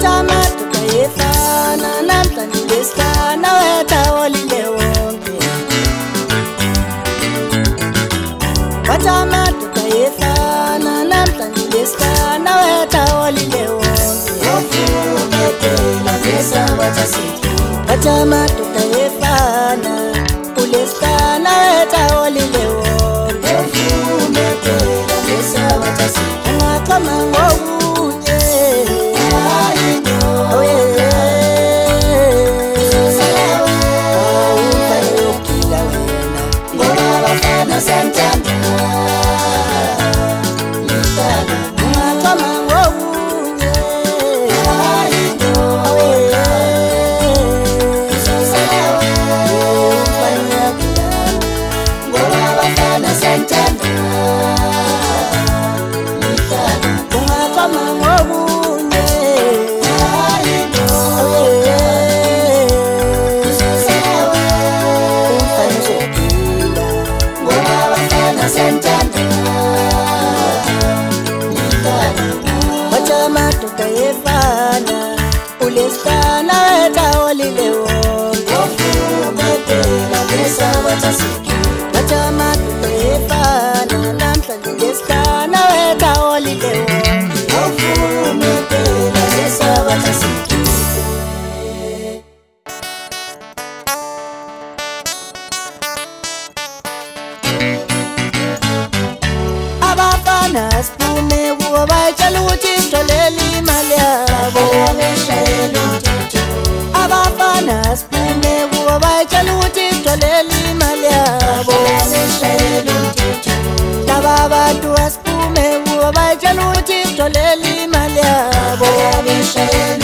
Mathamadoda efana namhlanje lesifana wetawolile wonke. Mathamadoda efana namhlanje lesifana wetawolile wonke. Ofumetela ngesabatha sithi Mathamadoda efana ulesifana wetawolile wonke. Ofumetela ngesabatha sithi Ungaqama ngokunye Mathamadoda efana ulesifana wetawolile wonke. Ofumetela ngesabatha sithi Mathamadoda efana namhlanje lesifana wetawolile wonke. Ofumetela ngesabatha sithi Abafana siphume kubo bayitshela ukuthi sitholele imali yabo. Abafana siphume kubo bayitshela ukuthi sitholele imali yabo. Laba bantu asiphume kubo bayitshela ukuthi sitholele imali yabo.